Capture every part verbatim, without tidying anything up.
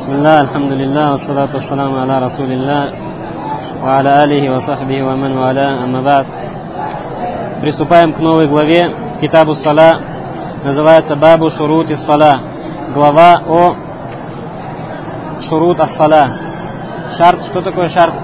Бисмилlah, альхамдулилlah, вассалату вассаламу аля расулилlah, ва аля алихи ва сахбихи ва ман валя, амма ба'д. Приступаем к новой главе Китабу Сала, называется Бабу Шурути Сала, глава о Шурут ас-Сала. Шарт, что такое шарт?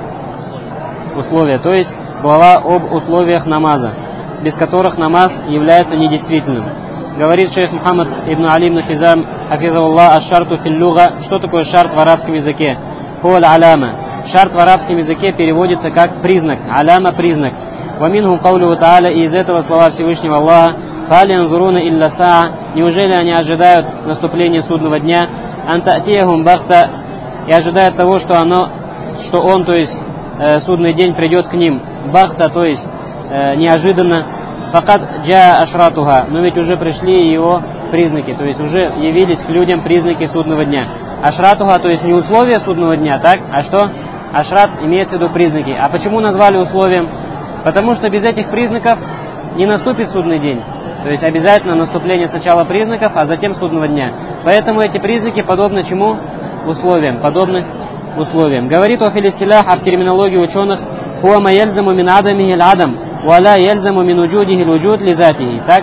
Условия, то есть глава об условиях намаза, без которых намаз является недействительным. Говорит шейх Мухаммад ибн Али ибн Хизам, хафизахуллах, аш-шарту фил-луга. Что такое шарт в арабском языке? Хуа аляма. Шарт в арабском языке переводится как признак. Аляма — признак. Ва минху каулюху тааля, и из этого слова Всевышнего Аллаха: фали янзуруна илля саа. Неужели они ожидают наступления судного дня? Антатияхум бахта. И ожидают того, что оно, что он, то есть э, судный день, придет к ним. Бахта, то есть э, неожиданно. Факат джа ашратуха, но ведь уже пришли его признаки, то есть уже явились к людям признаки судного дня. Ашратуха, то есть не условия судного дня, так? А что? Ашрат имеется в виду признаки. А почему назвали условием? Потому что без этих признаков не наступит судный день. То есть обязательно наступление сначала признаков, а затем судного дня. Поэтому эти признаки подобны чему? Условиям. Подобны условиям. Говорит о филистилях, а в терминологии ученых: хуа ма яльзаму мин адамихи аль-адам, валя яльзаму мин уджудихи аль-уджуд лизатихи. Так,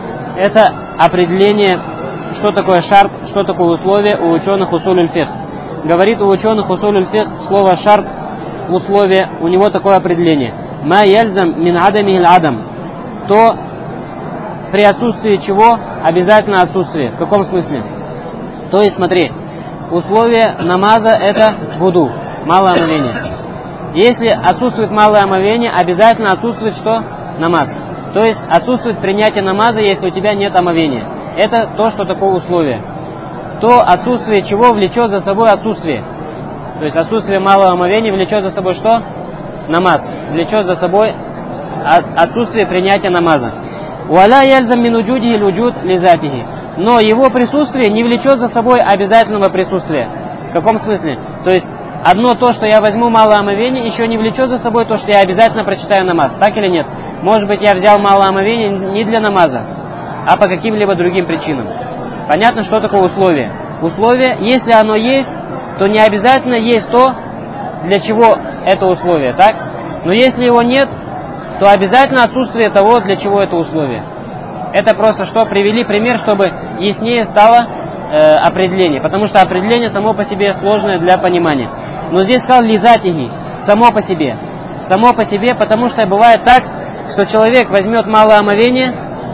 это определение, что такое шарт, что такое условие у ученых усуль фих. Говорит у ученых усуль фих, слово шарт, условие, у него такое определение: ма яльзам мин адамихи аль-адам, то при отсутствии чего обязательно отсутствие. В каком смысле? То есть смотри, условие намаза — это вуду, малое омовение. Если отсутствует малое омовение, обязательно отсутствует что? Намаз. То есть отсутствует принятие намаза, если у тебя нет омовения. Это то, что такое условие. То отсутствие чего влечет за собой отсутствие. То есть отсутствие малого омовения влечет за собой что? Намаз. Влечет за собой отсутствие принятия намаза. Уаля яльзам мин уджудихи аль-уджуд лизатихи. Но его присутствие не влечет за собой обязательного присутствия. В каком смысле? То есть одно то, что я возьму малое омовение, еще не влечет за собой то, что я обязательно прочитаю намаз. Так или нет? Может быть, я взял малое омовение не для намаза, а по каким-либо другим причинам. Понятно, что такое условие? Условие, если оно есть, то не обязательно есть то, для чего это условие. Так? Но если его нет, то обязательно отсутствие того, для чего это условие. Это просто что? Привели пример, чтобы яснее стало э, определение. Потому что определение само по себе сложное для понимания. Но здесь сказал лизатихи, само по себе. Само по себе, потому что бывает так, что человек возьмет малое омовение,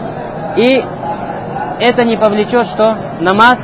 и это не повлечет что? Намаз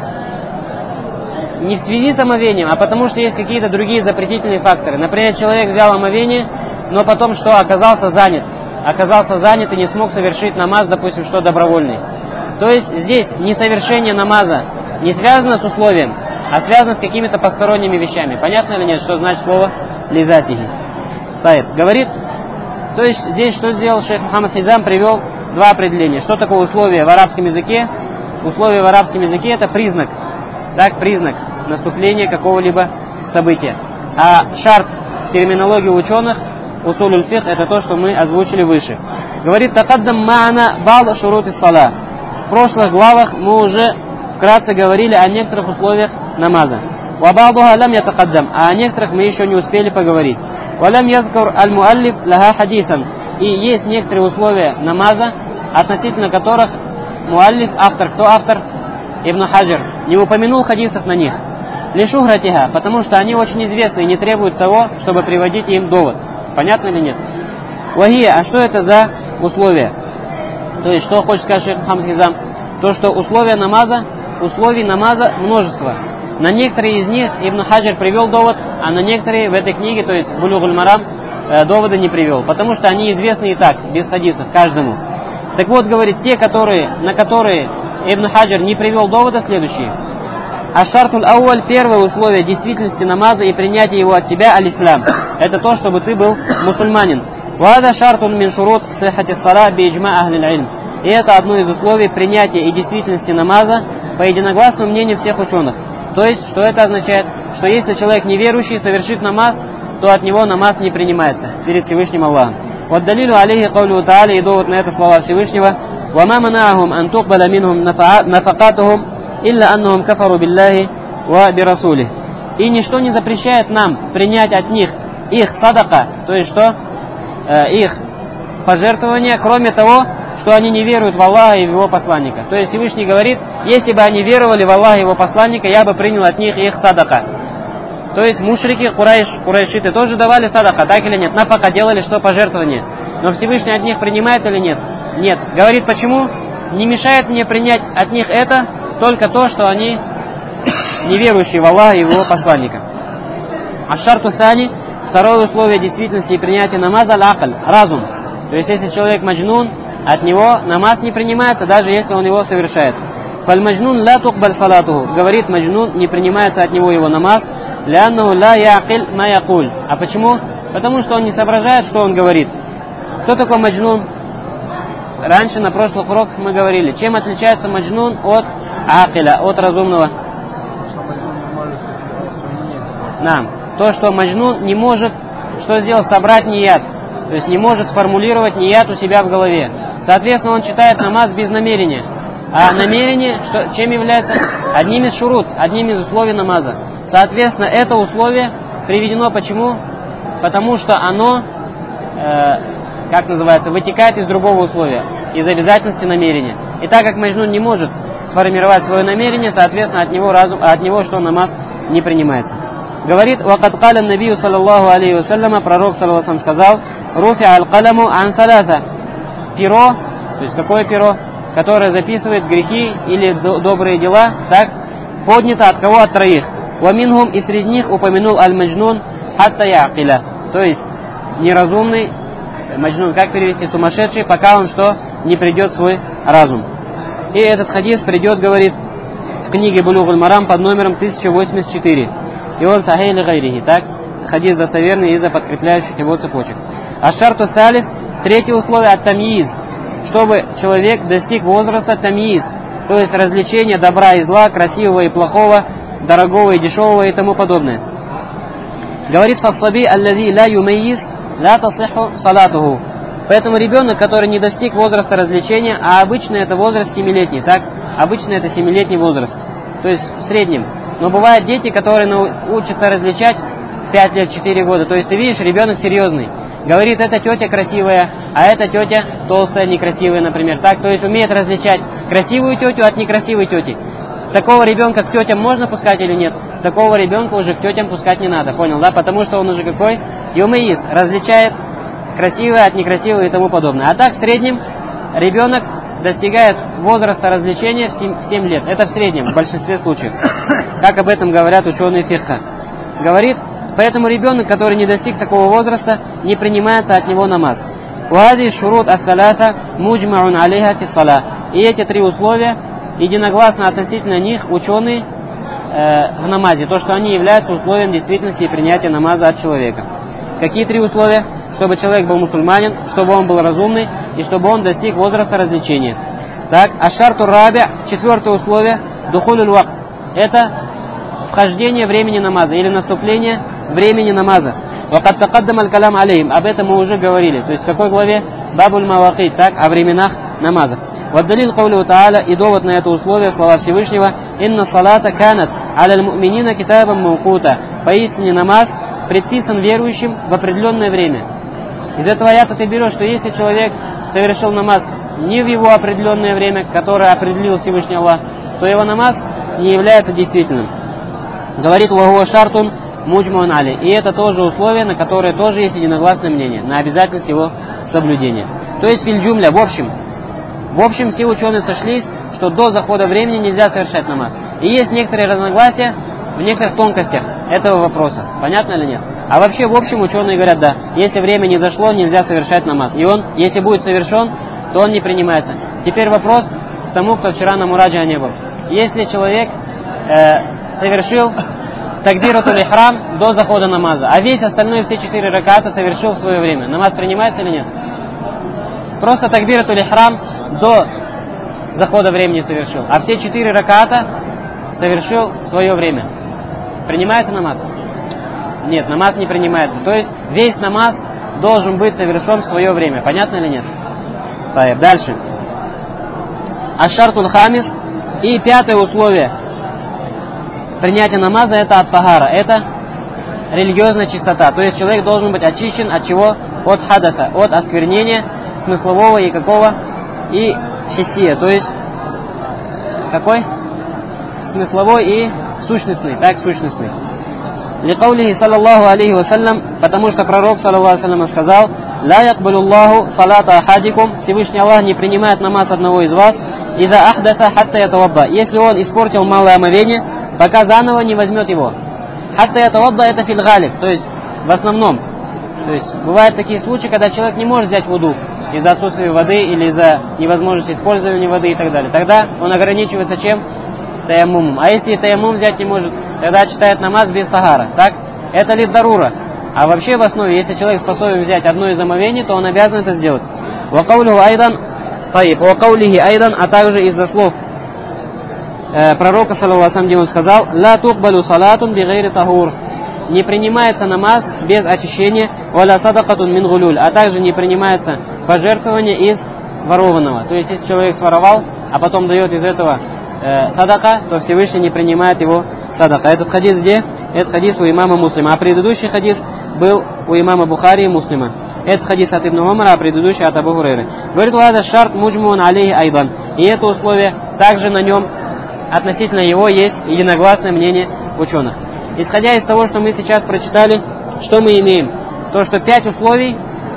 не в связи с омовением, а потому что есть какие-то другие запретительные факторы. Например, человек взял омовение, но потом что? Оказался занят. Оказался занят и не смог совершить намаз, допустим, что добровольный. То есть здесь несовершение намаза не связано с условием, а связано с какими-то посторонними вещами. Понятно или нет, что значит слово лизатихи? Таит. Говорит, то есть здесь что сделал шейх Мухаммад Хизам? Привел два определения. Что такое условие в арабском языке? Условие в арабском языке — это признак. Так, признак наступления какого-либо события. А шарт в терминологии ученых усуль фих — это то, что мы озвучили выше. Говорит: такаддам ма'ана ба'д шурути сала. В прошлых главах мы уже вкратце говорили о некоторых условиях намаза. Ва ба'духа лам ятакаддам, а о некоторых мы еще не успели поговорить. Ва лам язкур аль-муаллиф лаха хадисан. И есть некоторые условия намаза, относительно которых муаллиф, автор, кто автор? Ибн Хаджар, не упомянул хадисов на них. Лишухратиха, потому что они очень известны и не требуют того, чтобы приводить им довод. Понятно или нет? Вахия, а что это за условия? То есть, что хочет сказать шейх Мухаммад Хизам? То, что условия намаза, условий намаза множество. На некоторые из них Ибн Хаджар привел довод, а на некоторые в этой книге, то есть Булюгуль Марам, э, доводы не привел. Потому что они известны и так, без хадисов, каждому. Так вот, говорит, те, которые, на которые Ибн Хаджар не привел довода, следующие. Аш-шартуль ауаль, первое условие действительности намаза и принятия его от тебя, аль-ислам. Это то, чтобы ты был мусульманин. Вада шартун мин шурут сихати сала би иджма ахлил илм. И это одно из условий принятия и действительности намаза по единогласному мнению всех ученых. То есть, что это означает? Что если человек неверующий совершит намаз, то от него намаз не принимается перед Всевышним Аллахом. Вот далилу алейхи каулю тааля, и довод на это слова Всевышнего: ва ма манаахум ан туқбаля минхум нафакатухум илля аннахум кафару биллахи ва бирасулих. И ничто не запрещает нам принять от них их садака, то есть что? Э, их пожертвования, кроме того, что они не веруют в Аллаха и в Его посланника. То есть Всевышний говорит, если бы они веровали в Аллаха и Его посланника, я бы принял от них их садака. То есть мушрики, курайш, курайшиты тоже давали садака, так или нет? Нафака делали, что пожертвование. Но Всевышний от них принимает или нет? Нет. Говорит, почему? Не мешает мне принять от них это, только то, что они неверующие в Аллаха и в Его посланника. Аш-шарту сани, второе условие действительности и принятия намаза аль-акль, разум. То есть если человек маджнун, от него намаз не принимается, даже если он его совершает. Фаль-маджнун ла тукбаль салатуху. Говорит маджнун, не принимается от него его намаз. Ляннаху ла яакиль ма якуль. А почему? Потому что он не соображает, что он говорит. Кто такой маджнун? Раньше на прошлых уроках мы говорили, чем отличается маджнун от акиля, от разумного. Нам. То, что маджнун не может, что сделать, собрать ният. То есть не может сформулировать ният у себя в голове. Соответственно, он читает намаз без намерения. А намерение, что, чем является? Одним из шурут, одним из условий намаза. Соответственно, это условие приведено почему? Потому что оно, э, как называется, вытекает из другого условия, из обязательности намерения. И так как маджнун не может сформировать свое намерение, соответственно, от него, разум, от него что намаз не принимается. Говорит, «Вакад каля набию саллаллаху алейхи вассаляма», пророк саллаллаху алейхи сказал, «Руфи аль-каляму ан салата». Перо, то есть какое перо? Которое записывает грехи или добрые дела, так, поднято от кого? От троих. «Ваминхум», и среди них упомянул аль-маджнун хатта яакиля. То есть неразумный, маджнун, как перевести, сумасшедший, пока он что? Не придет в свой разум. И этот хадис придет, говорит, в книге Булугуль Марам под номером тысяча восемьдесят четыре. И он сахей ли гайрихи, так? Хадис достоверный из-за подкрепляющих его цепочек. Аш-шарту салис, третье условие от тамйиз, чтобы человек достиг возраста тамйиз, то есть развлечения добра и зла, красивого и плохого, дорогого и дешевого и тому подобное. Говорит фассаби аллади ла юмайиз ла тасиху салатуху. Поэтому ребенок, который не достиг возраста развлечения, а обычно это возраст семилетний, так? Обычно это семилетний возраст, то есть в среднем. Но бывают дети, которые учатся различать в пять лет, четыре года. То есть ты видишь, ребенок серьезный. Говорит, эта тетя красивая, а эта тетя толстая, некрасивая, например. Так, то есть умеет различать красивую тетю от некрасивой тети. Такого ребенка к тетям можно пускать или нет? Такого ребенка уже к тетям пускать не надо, понял, да? Потому что он уже какой? Юмеиз, различает красивое от некрасивого и тому подобное. А так в среднем ребенок достигает возраста развлечения в семь лет. Это в среднем, в большинстве случаев. Как об этом говорят ученые фикха. Говорит, поэтому ребенок, который не достиг такого возраста, не принимается от него намаз. Уади шурут ас-салата муджмаун алейха фи сала. И эти три условия, единогласно относительно них ученые э, в намазе. То, что они являются условием действительности и принятия намаза от человека. Какие три условия? Чтобы человек был мусульманин, чтобы он был разумный и чтобы он достиг возраста развлечения. Так, аш-шарту раби, четвертое условие, духулюль вакт. Это вхождение времени намаза или наступление времени намаза. Вакад такаддам аль-калям алейхим. Об этом мы уже говорили. То есть в какой главе? Бабуль мавакит, так, о временах намаза. Ваддалил каулю та'аля, и довод на это условие, слова Всевышнего, инна салата канат аляль му'минина китабам маукута. Поистине намаз предписан верующим в определенное время. Из этого аята ты берешь, что если человек совершил намаз не в его определенное время, которое определил Всевышний Аллах, то его намаз не является действительным. Говорит вахуа шартун муджмаун али. И это тоже условие, на которое тоже есть единогласное мнение, на обязательность его соблюдения. То есть фильджумля, в общем, в общем все ученые сошлись, что до захода времени нельзя совершать намаз. И есть некоторые разногласия в некоторых тонкостях этого вопроса. Понятно или нет? А вообще, в общем, ученые говорят, да, если время не зашло, нельзя совершать намаз. И он, если будет совершен, то он не принимается. Теперь вопрос к тому, кто вчера на мураджа не был. Если человек э, совершил такбиратуль ихрам до захода намаза, а весь остальной, все четыре раката совершил в свое время, намаз принимается или нет? Просто такбиратуль ихрам до захода времени совершил, а все четыре раката совершил в свое время. Принимается намаз? Нет, намаз не принимается. То есть весь намаз должен быть совершен в свое время. Понятно или нет? Так, дальше. Аш-шартуль хамис. И пятое условие. принятие намаза это ат-тахара, это религиозная чистота. То есть человек должен быть очищен от чего? От хадата, от осквернения смыслового и какого? И хиссия, то есть какой? Смысловой и сущностный, так, сущностный. Ликаулихи саллаллаху алейхи вассалям, потому что пророк саллаллаху алейхи вассалям сказал: «Ла якбалуллаху салата ахадикум», Всевышний Аллах не принимает намаз одного из вас, «Иза ахдаса хатта ятавадда», если он испортил малое омовение, пока заново не возьмет его. Хатта ятавадда это фил галиб, то есть в основном. То есть бывают такие случаи, когда человек не может взять вуду из-за отсутствия воды или из-за невозможности использования воды и так далее. Тогда он ограничивается чем? Таяммумом. А если таяммум взять не может, тогда читает намаз без тахара. Так? Это ли дарура? А вообще в основе, если человек способен взять одно из омовений, то он обязан это сделать. Вакаулиху айдан, таиб, вакаулихи айдан, а также из-за слов э, пророка, саллаллаху алейхи ва саллям, где он сказал: «Ла тукбалу салатун бигайри тахур». Не принимается намаз без очищения, валя садакатун мин гулюль, а также не принимается пожертвование из ворованного. То есть, если человек своровал, а потом дает из этого э, садака, то Всевышний не принимает его садака. Этот хадис где? Этот хадис у имама Муслима. А предыдущий хадис был у имама Бухари и Муслима. Этот хадис от Ибн Умара, а предыдущий от Абу Хурайры. Говорит: «Вада шарт муджмун алейхи айдан». И это условие, также на нем, относительно его, есть единогласное мнение ученых. Исходя из того, что мы сейчас прочитали, что мы имеем? То, что пять условий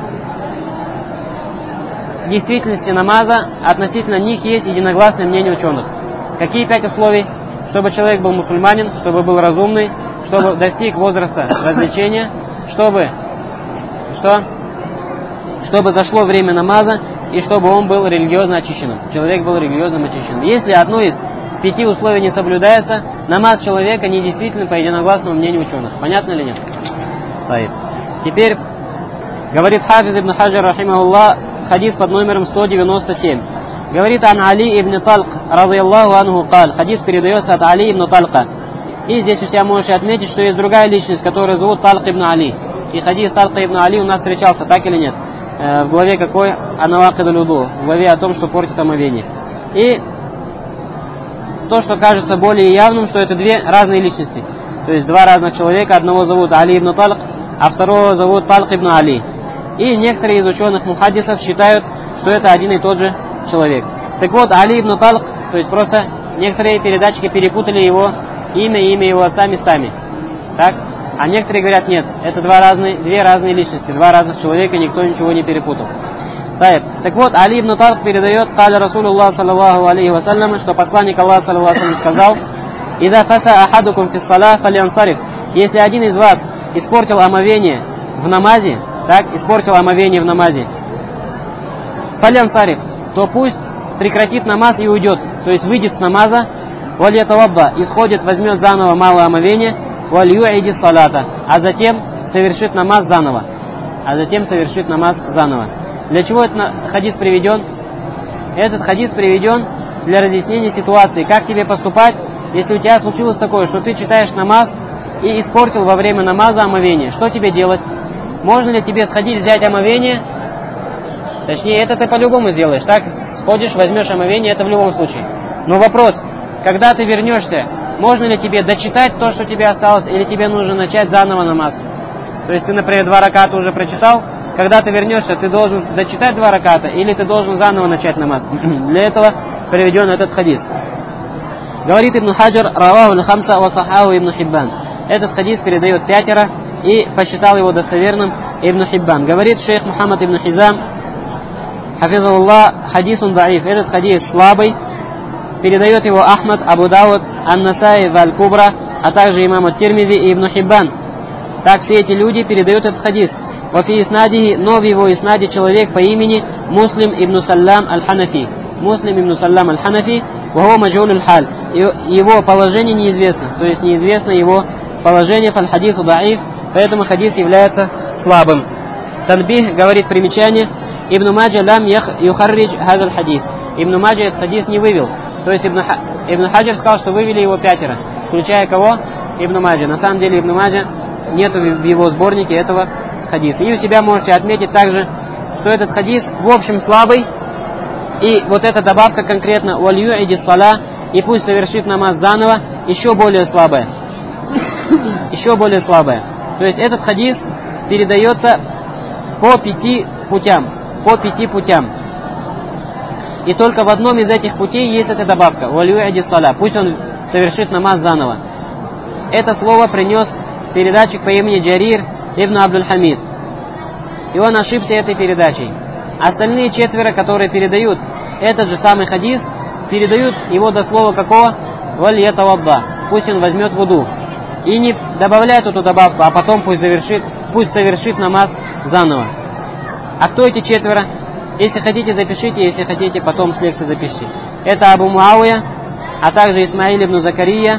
действительности намаза, относительно них есть единогласное мнение ученых. Какие пять условий? Чтобы человек был мусульманин, чтобы был разумный, чтобы достиг возраста развлечения, чтобы, что? чтобы зашло время намаза, и чтобы он был религиозно очищенным. Человек был религиозно очищенным. Если одно из пяти условий не соблюдается, намаз человека недействителен по единогласному мнению ученых. Понятно или нет? Теперь говорит Хафиз ибн Хаджар рахимахуллах, хадис под номером сто девяносто семь. Говорит: «Ан Али ибн Талк, радийаллаху анху, каль». Хадис передается от Али ибн Талка. И здесь у себя можете отметить, что есть другая личность, которую зовут Талк ибн Али. И хадис Талка ибн Али у нас встречался, так или нет? Э, в главе какой? Анавакидуль вуду. В главе о том, что портит омовение. И то, что кажется более явным, что это две разные личности. То есть два разных человека. Одного зовут Али ибн Талк, а второго зовут Талк ибн Али. И некоторые из ученых мухаддисов считают, что это один и тот же человек. Так вот, Али ибн Талк, то есть просто некоторые передатчики перепутали его имя и имя его отца местами. Так? А некоторые говорят: нет, это два разные, две разные личности, два разных человека, никто ничего не перепутал. Так вот, Али ибн Талк передает: «Каля Расулуллах саллаллаху алейхи вассалям», что посланник Аллаха саллаллаху алейхи вассалям сказал: «Ида фаса ахадукум фис салах фалянсариф». Если один из вас испортил омовение в намазе, так, испортил омовение в намазе, фалянсариф, то пусть прекратит намаз и уйдет, то есть выйдет с намаза, вальятавадда, исходит, возьмет заново малое омовение, вальюиди салата, а затем совершит намаз заново, а затем совершит намаз заново. Для чего этот хадис приведен? Этот хадис приведен для разъяснения ситуации. Как тебе поступать, если у тебя случилось такое, что ты читаешь намаз и испортил во время намаза омовение? Что тебе делать? Можно ли тебе сходить, взять омовение? Точнее, это ты по-любому сделаешь. Так, сходишь, возьмешь омовение, это в любом случае. Но вопрос, когда ты вернешься, можно ли тебе дочитать то, что тебе осталось, или тебе нужно начать заново намаз? То есть ты, например, два раката уже прочитал, когда ты вернешься, ты должен дочитать два раката, или ты должен заново начать намаз. Для этого приведен этот хадис. Говорит Ибн Хаджар: «Раваху л-хамса ва сахаху Ибн Хиббан». Этот хадис передает пятеро, и посчитал его достоверным Ибн Хиббан. Говорит шейх Мухаммад ибн Хизам, хафизахуллах, хадисун даиф. Этот хадис слабый. Передает его Ахмад, Абу Дауд, Ан-Насаи, Валь-Кубра, а также имам ат-Тирмизи и Ибн Хиббан. Так все эти люди передают этот хадис. Вафи иснадихи, но в его иснаде человек по имени Муслим ибн Саллам аль-Ханафи. Муслим ибн Саллам аль-Ханафи, вахо маджулюль халь. Его положение неизвестно, то есть неизвестно его положение, фаль-хадису даиф, поэтому хадис является слабым. Танбих, говорит примечание, Ибн Маджа лам юхарридж хадаль хадис. Ибн Маджа этот хадис не вывел. То есть Ибн, Ха... Ибн Хаджар сказал, что вывели его пятеро, включая кого? Ибн Маджа. На самом деле Ибн Маджа нет в его сборнике этого хадиса. И у себя можете отметить также, что этот хадис в общем слабый. И вот эта добавка конкретно «Валью иди сала» и пусть совершит намаз заново, еще более слабое. Еще более слабое. То есть этот хадис передается по пяти путям. По пяти путям. И только в одном из этих путей есть эта добавка. «Валю'иди саля». Пусть он совершит намаз заново. Это слово принес передатчик по имени Джарир ибн Абдуль-Хамид. И он ошибся этой передачей. Остальные четверо, которые передают этот же самый хадис, передают его до слова какого? «Валь-ятавадда». Пусть он возьмет вуду. И не добавляет эту добавку, а потом пусть совершит, пусть совершит намаз заново. А кто эти четверо? Если хотите, запишите, если хотите, потом с лекции запишите. Это Абу Муавия, а также Исмаиль ибн Закария.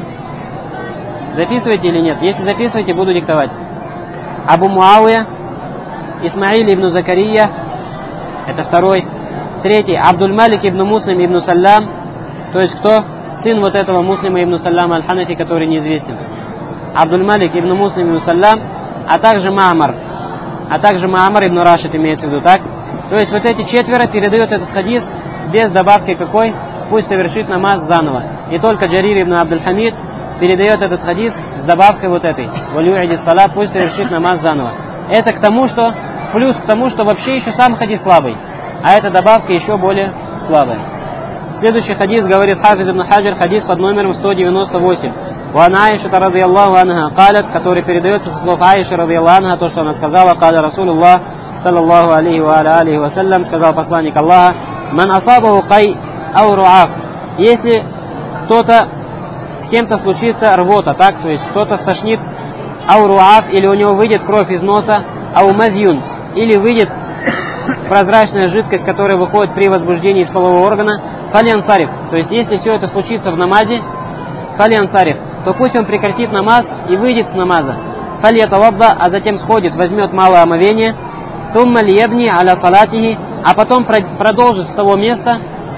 Записываете или нет? Если записываете, буду диктовать. Абу Муавия, Исмаиль ибн Закария, это второй. Третий, Абдуль-Малик ибн Муслим ибн Саллам, то есть кто? Сын вот этого Муслима ибн Саллама аль-Ханафи, который неизвестен. Абдуль-Малик ибн Муслим ибн Саллам, а также Маамар. А также Маамар ибн Рашид имеется в виду, так? То есть вот эти четверо передают этот хадис без добавки какой? Пусть совершит намаз заново. И только Джарир ибн Абдуль-Хамид передает этот хадис с добавкой вот этой. «Валю'иди саля», пусть совершит намаз заново. Это к тому, что, плюс к тому, что вообще еще сам хадис слабый. А эта добавка еще более слабая. Следующий хадис говорит Хафиз ибн Хаджар, хадис под номером сто девяносто восемь. «Ван Аиша радийаллаху анха калят», который передается со слов Аиши радийаллаху анха, то, что она сказала, «Каля Расулуллах, саллаллаху алейхи ва алейхи ва саллям», сказал посланник Аллаха, «Ман асабаху кай ау руаф». Если кто-то, с кем-то случится рвота, так, то есть кто-то стошнит ау руаф, или у него выйдет кровь из носа, ау мазюн, или выйдет прозрачная жидкость, которая выходит при возбуждении из полового органа, фалиан сариф. То есть если все это случится в намазе, фалиан сариф, то пусть он прекратит намаз и выйдет с намаза. Фалиятавадда, а затем сходит, возьмет малое омовение, сумма лиебни аля салатихи, а потом продолжит с того места,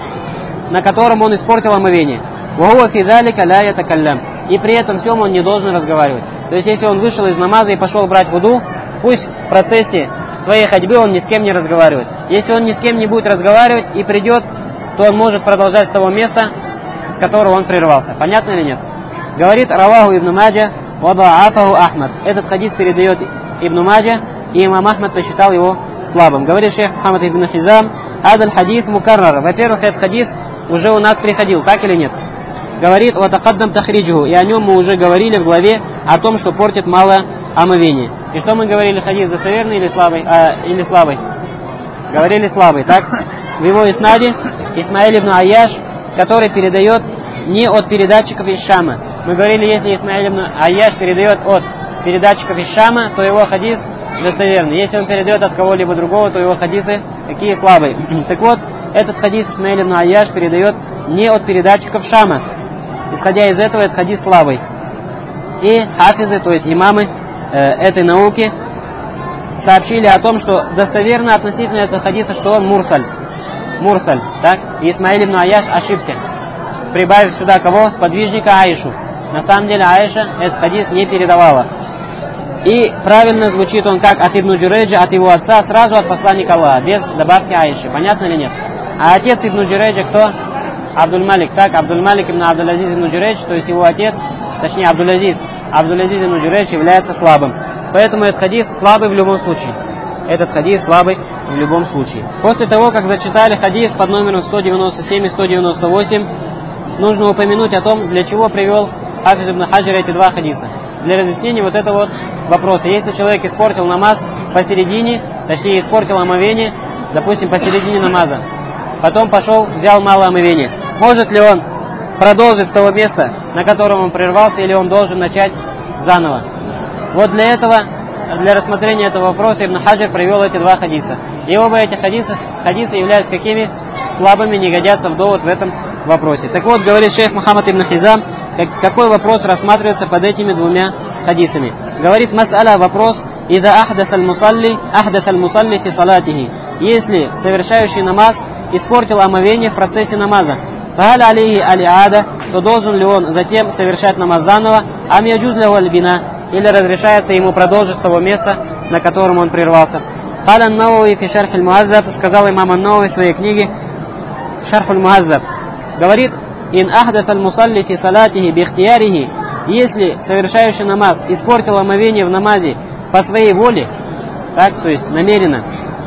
на котором он испортил омовение. Вахуа фи залика ля ятакаллям. И при этом всем он не должен разговаривать. То есть если он вышел из намаза и пошел брать вуду, пусть в процессе своей ходьбы он ни с кем не разговаривает. Если он ни с кем не будет разговаривать и придет, то он может продолжать с того места, с которого он прервался. Понятно или нет? Говорит Раваху ибн Маджа, вадаафаху Ахмад. Этот хадис передает ибн Маджа, и имам Ахмад посчитал его слабым. Говорит шейх Мухаммад ибн Хизам, адаль хадис мукаррар. Во-первых, этот хадис уже у нас приходил, так или нет? Говорит, ватакаддам тахриджуху, и о нем мы уже говорили в главе о том, что портит малое омовение. И что мы говорили, хадис достоверный или слабый? А, или слабый? Говорили слабый, так? В его иснаде Исмаиль ибн Айяш, который передает не от передатчиков из Шама. Мы говорили, если Исмаиль ибн Айяш передает от передатчиков из Шама, то его хадис достоверный. Если он передает от кого-либо другого, то его хадисы такие слабые. Так вот, этот хадис Исмаиль ибн Айяш передает не от передатчиков Шама. Исходя из этого, этот хадис слабый. И хафизы, то есть имамы э, этой науки, сообщили о том, что достоверно относительно этого хадиса, что он мурсаль. Мурсаль, так? И Исмаиль ибн Айяш ошибся, прибавив сюда кого? Сподвижника Аишу. На самом деле Аиша этот хадис не передавала. И правильно звучит он как от Ибн Джурейджа, от его отца, сразу от посланника Аллаха, без добавки Аиши. Понятно или нет? А отец Ибн Джурейджа кто? Абдуль-Малик, так? Абдуль-Малик ибн Абдул-Азиз ибн Джурейдж, то есть его отец, точнее Абдул-Азиз, Абдул-Азиз ибн Джурейдж является слабым. Поэтому этот хадис слабый в любом случае. Этот хадис слабый в любом случае. После того, как зачитали хадис под номером сто девяносто семь и сто девяносто восемь, нужно упомянуть о том, для чего привел Хафиз ибн Хаджар эти два хадиса. Для разъяснения вот этого вот вопроса. Если человек испортил намаз посередине, точнее испортил омовение, допустим, посередине намаза, потом пошел, взял малое омовение, может ли он продолжить с того места, на котором он прервался, или он должен начать заново? Вот для этого, для рассмотрения этого вопроса Ибн Хаджар привел эти два хадиса. И оба эти хадиса, хадисы являются какими? Слабыми, не годятся в довод в этом вопросе. Так вот, говорит шейх Мухаммад ибн Хизам, как, какой вопрос рассматривается под этими двумя хадисами. Говорит мас'аля, вопрос, «Ида ахдас аль-мусалли, ахдас аль-мусалли фи салатихи». Если совершающий намаз испортил омовение в процессе намаза, «Фахаль алейхи аль-иада», то должен ли он затем совершать намаз заново, «Ам яджуз лаху аль-бина», или разрешается ему продолжить с того места, на котором он прервался. «Каля ан-Навави фи шарх аль-Муаззаб», сказал имам ан-Навави в своей книге «Шарх аль-Муаззаб». Говорит ин ахдат аль-мусалли фи салатихи бихтиярихи, если совершающий намаз испортил омовение в намазе по своей воле, так, то есть намеренно,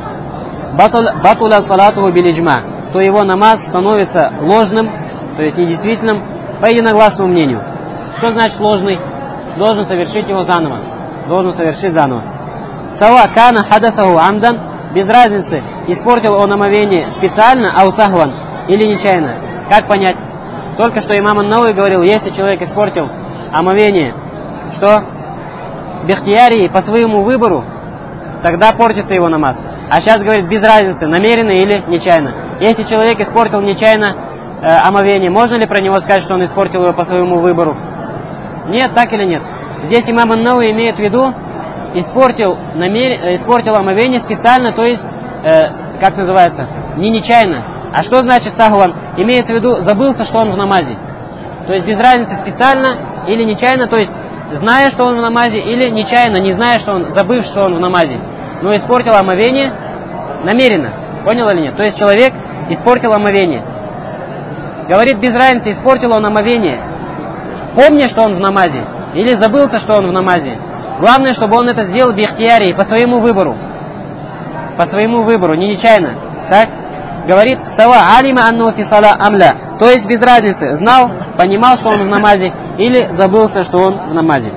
батуля салатуху билиджма, то его намаз становится ложным, то есть недействительным, по единогласному мнению. Что значит ложный? Должен совершить его заново. Должен совершить заново. Сава кана хадасаху амдан, без разницы, испортил он омовение специально, аусахван, или нечаянно. Как понять? Только что имам ан-Навави говорил, если человек испортил омовение, что? Бихтиярии, по своему выбору, тогда портится его намаз. А сейчас говорит, без разницы, намеренно или нечаянно. Если человек испортил нечаянно э, омовение, можно ли про него сказать, что он испортил его по своему выбору? Нет, так или нет? Здесь имам ан-Навави имеет в виду, испортил, намер... испортил омовение специально, то есть, э, как называется, не нечаянно. А что значит сахван? Имеется в виду, забылся, что он в намазе. То есть без разницы, специально или нечаянно, то есть зная, что он в намазе, или нечаянно, не зная, что он, забыв, что он в намазе. Но испортил омовение намеренно. Понял или нет? То есть человек испортил омовение. Говорит, без разницы, испортил он омовение, помня, что он в намазе, или забылся, что он в намазе. Главное, чтобы он это сделал бихтиярии, по своему выбору. По своему выбору, не нечаянно. Так? Говорит, сава алима анну фи сала амля. То есть без разницы, знал, понимал, что он в намазе, или забылся, что он в намазе.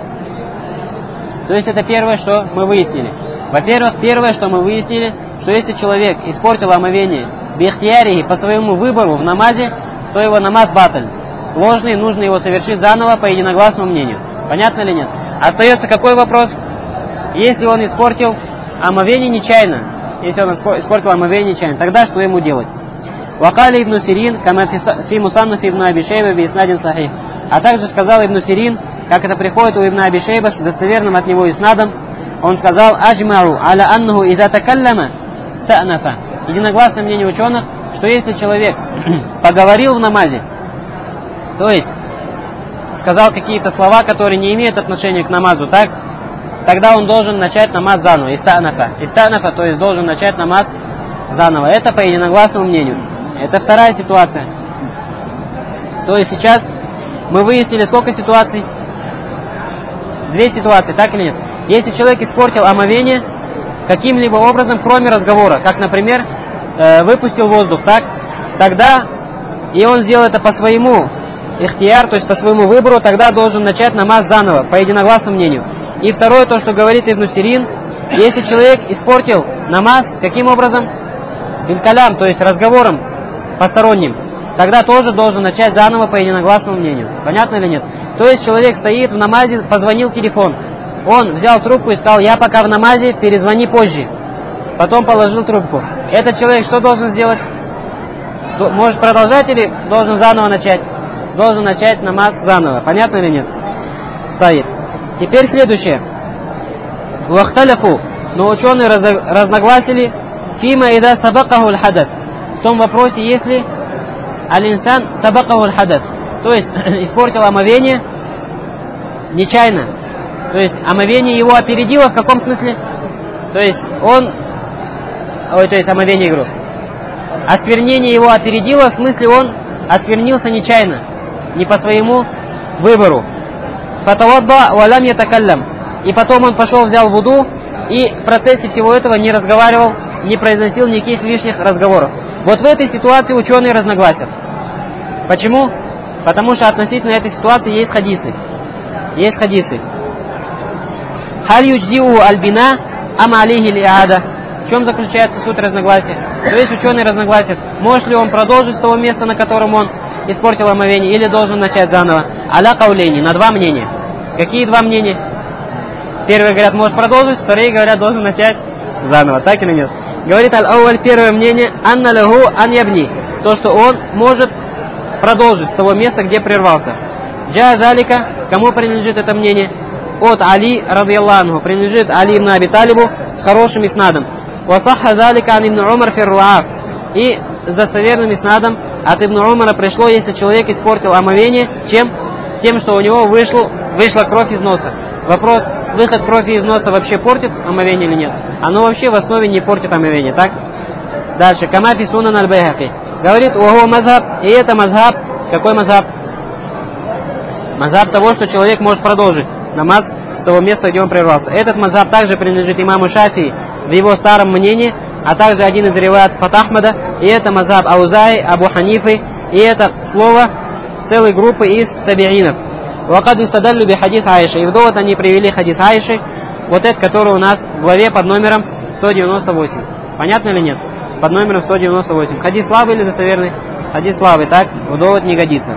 То есть это первое, что мы выяснили. Во-первых, первое, что мы выяснили, что если человек испортил омовение бихтиярии по своему выбору в намазе, то его намаз баталь. Ложный, нужно его совершить заново по единогласному мнению. Понятно или нет? Остается какой вопрос? Если он испортил омовение нечаянно, если он испортил омовение нечаянно, тогда что ему делать? Вакали ибн Сирин, кама фи мусаннафи ибн Аби Шейба би иснадин сахих. А также сказал ибн Сирин, как это приходит у ибн Аби Шейба с достоверным от него иснадом, он сказал, аджмару аля аннаху иза такаллама ста'нафа. Единогласное мнение ученых, что если человек поговорил в намазе, то есть сказал какие-то слова, которые не имеют отношения к намазу, так, тогда он должен начать намаз заново. Иста'нафа. Иста'нафа, то есть должен начать намаз заново. Это по единогласному мнению. Это вторая ситуация. То есть сейчас мы выяснили сколько ситуаций? Две ситуации, так или нет? Если человек испортил омовение каким-либо образом, кроме разговора, как, например, э, выпустил воздух, так, тогда, и он сделал это по своему ихтияр, то есть по своему выбору, тогда должен начать намаз заново, по единогласному мнению. И второе, то, что говорит ибн Сирин, если человек испортил намаз, каким образом? Билькалям, то есть разговором посторонним, тогда тоже должен начать заново по единогласному мнению. Понятно или нет? То есть человек стоит в намазе, позвонил телефон, он взял трубку и сказал, я пока в намазе, перезвони позже. Потом положил трубку. Этот человек что должен сделать? Может продолжать или должен заново начать? Должен начать намаз заново. Понятно или нет? Стоит. Теперь следующее. Вахталяфу. Но ученые разногласили фима ида сабакаху аль-хадат. В том вопросе, если аль-инсан сабакаху аль-хадат, то есть испортил омовение нечаянно. То есть омовение его опередило в каком смысле? То есть он, ой, то есть омовение игру. Осквернение его опередило, в смысле он осквернился нечаянно, не по своему выбору. Фатавадда валям ятакаллям. И потом он пошел, взял вуду, и в процессе всего этого не разговаривал, не произносил никаких лишних разговоров. Вот в этой ситуации ученые разногласят. Почему? Потому что относительно этой ситуации есть хадисы. Есть хадисы. Халь юдждиу альбина ам алейхи лиада. В чем заключается суть разногласия? То есть ученые разногласят, может ли он продолжить с того места, на котором он испортил омовение, или должен начать заново. Аля каулейни, на два мнения. Какие два мнения? Первые говорят, может продолжить, вторые говорят, должен начать заново. Так или нет? Говорит аль-ауаль, первое мнение, анна лаху ан ябни. То, что он может продолжить с того места, где прервался. Джа залика, кому принадлежит это мнение? От Али, радийаллаху анху, принадлежит Али ибн Аби Талибу с хорошим иснадом. Васахха залика ан ибн Умар фи руаф. И с достоверным иснадом от ибн Умара пришло, если человек испортил омовение, чем? Тем, что у него вышло, вышла кровь из носа. Вопрос, выход крови из носа вообще портит омовение или нет? Оно вообще в основе не портит омовение, так? Дальше, камафи сунан аль-Байхаки. Говорит, уаху мазхаб, и это мазхаб Какой мазхаб? Мазхаб того, что человек может продолжить намаз с того места, где он прервался. Этот мазхаб также принадлежит имаму Шафии в его старом мнении, а также один из риваятов от Ахмада, и это мазхаб Аузаи, Абу Ханифы, и это слово целой группы из табиинов. Вакад истадаллю би хадис Аиши. И в довод они привели хадис Аиши, вот этот, который у нас в главе под номером сто девяносто восемь. Понятно или нет? Под номером сто девяносто восемь. Хадис слабый или достоверный? Хадис слабый, так? В довод не годится.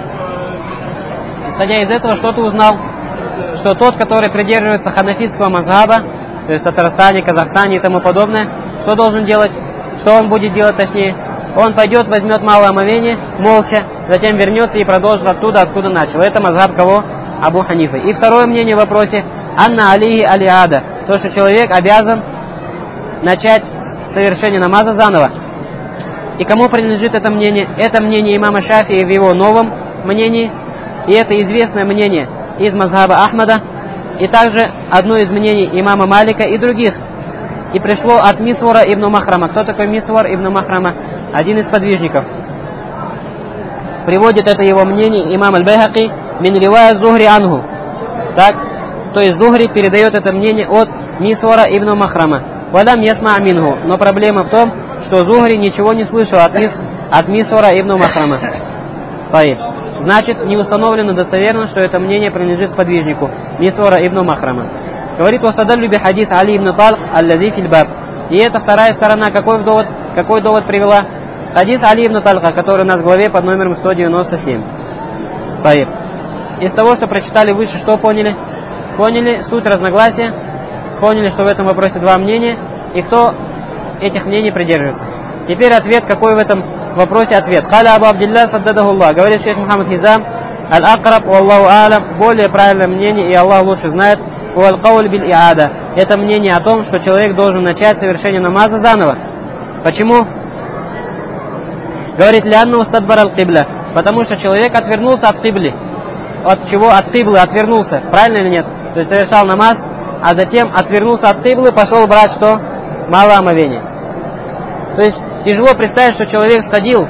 Исходя из этого, что ты узнал? Что тот, который придерживается ханафитского мазхаба, то есть в Татарстане, Казахстане и тому подобное, что должен делать? Что он будет делать точнее? Он пойдет, возьмет малое омовение, молча, затем вернется и продолжит оттуда, откуда начал. Это мазхаб кого? Абу Ханифы. И второе мнение в вопросе: Анна алейхи алиада. То, что человек обязан начать совершение намаза заново. И кому принадлежит это мнение? Это мнение имама Шафии в его новом мнении. И это известное мнение из мазхаба Ахмада. И также одно из мнений имама Малика и других. И пришло от Мисвара ибн Махрама. Кто такой Мисвар ибн Махрама? Один из подвижников. Приводит это его мнение имам Аль-Байхаки мин ривая Зухри анху. Так, то есть Зухри передает это мнение от Мисвара ибн Махрама. Валам ясма минху. Но проблема в том, что Зухри ничего не слышал от, мис, от Мисвара ибн Махрама. Таиб. Значит, не установлено достоверно, что это мнение принадлежит подвижнику Мисвара ибн Махрама. Говорит: «Васадаллю би хадис Али ибн Талк аллади фил баб». И это вторая сторона. Какой довод, какой довод привела? Хадис Али ибн Талка, который у нас в главе под номером сто девяносто семь. Таиб. Из того, что прочитали выше, что поняли? Поняли суть разногласия, поняли, что в этом вопросе два мнения, и кто этих мнений придерживается. Теперь ответ, какой в этом вопросе ответ. Халя Абу Абдилля саддадахуллах. Говорит шейх Мухаммад Хизам: аль-акраб валлаху алям. Более правильное мнение, и Аллах лучше знает. Уаль-кауль биль-иада. Это мнение о том, что человек должен начать совершение намаза заново. Почему? Говорит: лянна устадбар аль-кибля. Потому что человек отвернулся от кибли. От чего? От киблы отвернулся. Правильно или нет? То есть совершал намаз, а затем отвернулся от киблы, пошел брать что? Малое омовение. То есть тяжело представить, что человек сходил,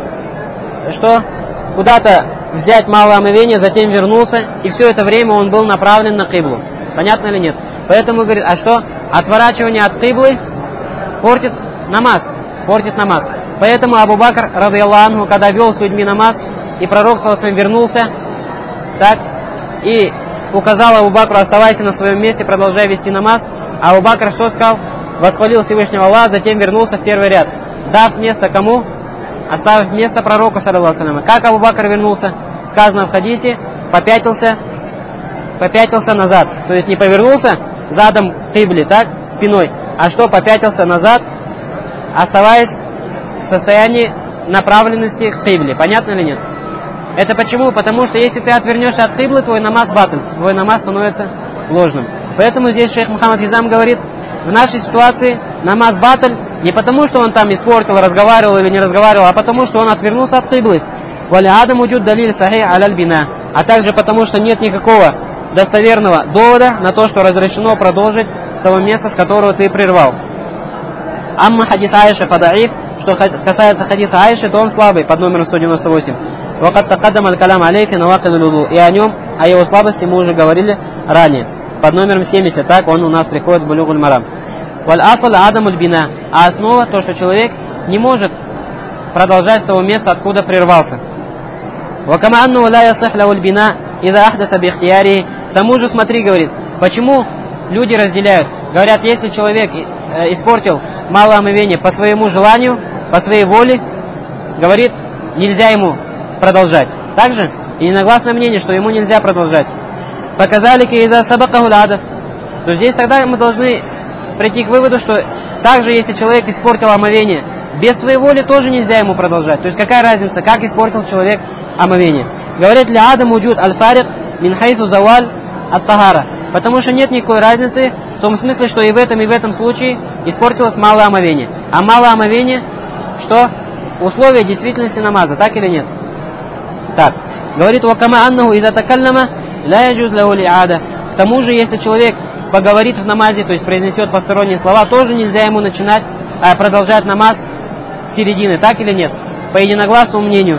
что куда-то взять малое омовение, затем вернулся, и все это время он был направлен на киблу. Понятно или нет? Поэтому говорит: а что? Отворачивание от киблы портит намаз. Портит намаз. Поэтому Абу Бакр, радийаллаху анху, когда вел с людьми намаз, и пророк саллаллаху алейхи ва саллям вернулся, так, и указал Абу Бакру: оставайся на своем месте, продолжай вести намаз. А Абу Бакр что сказал? Восхвалил Всевышнего Аллаха, затем вернулся в первый ряд. Дав место кому? Оставив место пророку, саллаллаху алейхи ва саллям. Как Абу Бакр вернулся? Сказано в хадисе: попятился, попятился назад. То есть не повернулся задом к кибле, так, спиной, а что? Попятился назад, оставаясь в состоянии направленности к кибле. Понятно или нет? Это почему? Потому что если ты отвернешься от киблы, твой намаз батл, твой намаз становится ложным. Поэтому здесь шейх Мухаммад Хизам говорит: в нашей ситуации намаз батл не потому, что он там испортил, разговаривал или не разговаривал, а потому, что он отвернулся от киблы. Валя адам уджуд далиль сахих аляль бина. А также потому, что нет никакого достоверного довода на то, что разрешено продолжить с того места, с которого ты прервал. Амма хадис Аиши фадаиф. Что касается хадиса Аиши, то он слабый, под номером сто девяносто восемь. Вакад такаддам аль-калям алейфи навакид аль-уду. И о нем, о его слабости мы уже говорили ранее. Под номером семьдесят, так он у нас приходит в Булюгуль Марам. Валь асаль адамуль бина. А основа то, что человек не может продолжать с того места, откуда прервался. Вакама анну ла ясих лауль бина иза ахдаса би ихтияри. К тому же, смотри, говорит, почему люди разделяют. Говорят, если человек э, испортил малое омовение по своему желанию, по своей воле, говорит, нельзя ему продолжать. Также и единогласное мнение, что ему нельзя продолжать. Показали из-за сабакаху ада. То здесь тогда мы должны прийти к выводу, что также если человек испортил омовение без своей воли, тоже нельзя ему продолжать. То есть какая разница, как испортил человек омовение? Говорит: ля адам уджуд аль-фарик мин хайсу заваль ат-тахара. Потому что нет никакой разницы в том смысле, что и в этом, и в этом случае испортилось малое омовение. А малое омовение, что? Условие действительности намаза, так или нет? Так. Говорит: вакама аннаху иза такаллама ла яджуз лаху ли'ада. К тому же, если человек поговорит в намазе, то есть произнесет посторонние слова, тоже нельзя ему начинать, а продолжать намаз с середины, так или нет? По единогласному мнению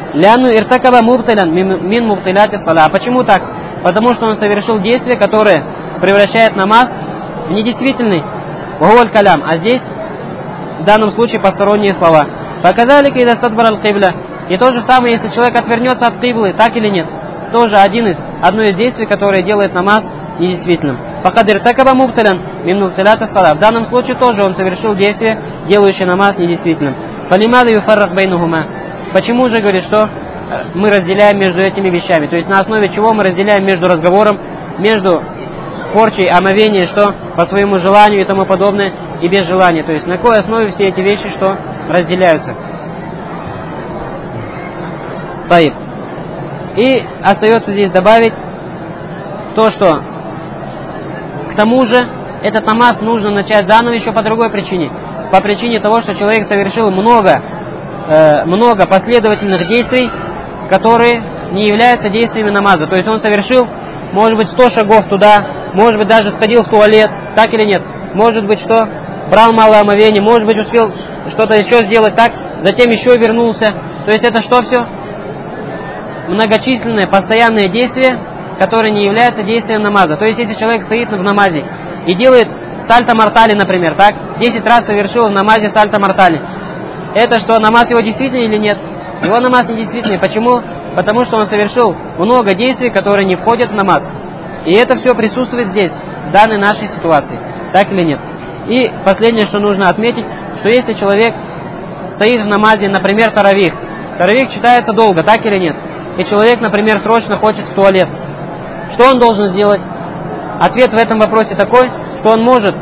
Ляну иртакаба мубтилян мин мубтиляти сала. А почему так? Потому что он совершил действие, которое превращает намаз в недействительный. Вахуаль калям. А здесь, в данном случае, посторонние слова. Показали кида стадбар аль-кибля. И то же самое, если человек отвернется от киблы, так или нет. Тоже один из, одно из действий, которое делает намаз недействительным. Факадир такаба мубтилян мин мубтиляти сала. В данном случае тоже он совершил действие, делающее намаз недействительным. Фалимада юфаррак байнухума. Почему же, говорит, что мы разделяем между этими вещами? То есть на основе чего мы разделяем между разговором, между порчей, омовением, что по своему желанию и тому подобное, и без желания. То есть на какой основе все эти вещи, что разделяются. Таиб. И остается здесь добавить то, что к тому же этот намаз нужно начать заново еще по другой причине. По причине того, что человек совершил много, э, много последовательных действий, которые не являются действиями намаза. То есть он совершил, может быть, сто шагов туда, может быть, даже сходил в туалет, так или нет. Может быть, что брал малое омовение, может быть, успел что-то еще сделать так, затем еще вернулся. То есть это что все? Многочисленные, постоянные действия, которые не являются действием намаза. То есть если человек стоит в намазе и делает сальто-мортали, например, так, десять раз совершил в намазе сальто-мортали, это что, намаз его действительный или нет? Его намаз не действительный. Почему? Потому что он совершил много действий, которые не входят в намаз. И это все присутствует здесь, в данной нашей ситуации. Так или нет? И последнее, что нужно отметить, что если человек стоит в намазе, например, таравих, таравих читается долго, так или нет? И человек, например, срочно хочет в туалет. Что он должен сделать? Ответ в этом вопросе такой, что он может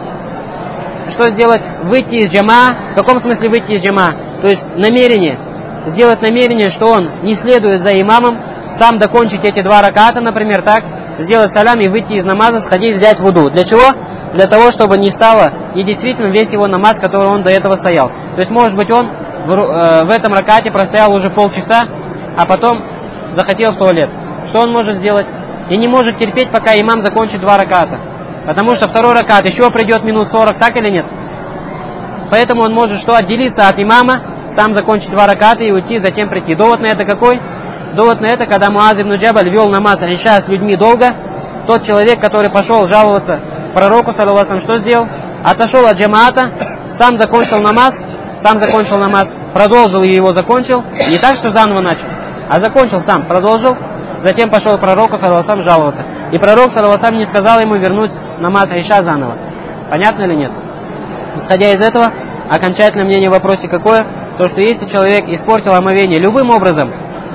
что сделать? Выйти из джама. В каком смысле выйти из джама? То есть намерение. Сделать намерение, что он не следует за имамом, сам докончить эти два раката, например, так, сделать салям и выйти из намаза, сходить, взять вуду. Для чего? Для того, чтобы не стало недействительным весь его намаз, который он до этого стоял. То есть, может быть, он в, э, в этом ракате простоял уже полчаса, а потом захотел в туалет. Что он может сделать? И не может терпеть, пока имам закончит два раката. Потому что второй ракат еще придет минут сорок, так или нет? Поэтому он может что? Отделиться от имама, сам закончить два раката и уйти, затем прийти. Довод на это какой? Довод на это, когда Муаз ибн Джабаль вел намаз иша с людьми долго, тот человек, который пошел жаловаться пророку, саллаллаху алейхи ва саллям, что сделал? Отошел от джамаата, сам закончил намаз, сам закончил намаз, продолжил и его закончил, не так, что заново начал, а закончил сам, продолжил, затем пошел к пророку, саллаллаху алейхи ва саллям, жаловаться. И пророк, саллаллаху алейхи ва саллям, не сказал ему вернуть намаз иша заново. Понятно или нет? Исходя из этого, окончательное мнение в вопросе какое? То, что если человек испортил омовение любым образом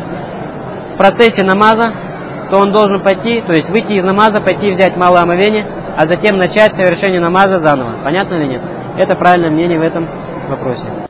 в процессе намаза, то он должен пойти, то есть выйти из намаза, пойти взять малое омовение, а затем начать совершение намаза заново. Понятно или нет? Это правильное мнение в этом вопросе.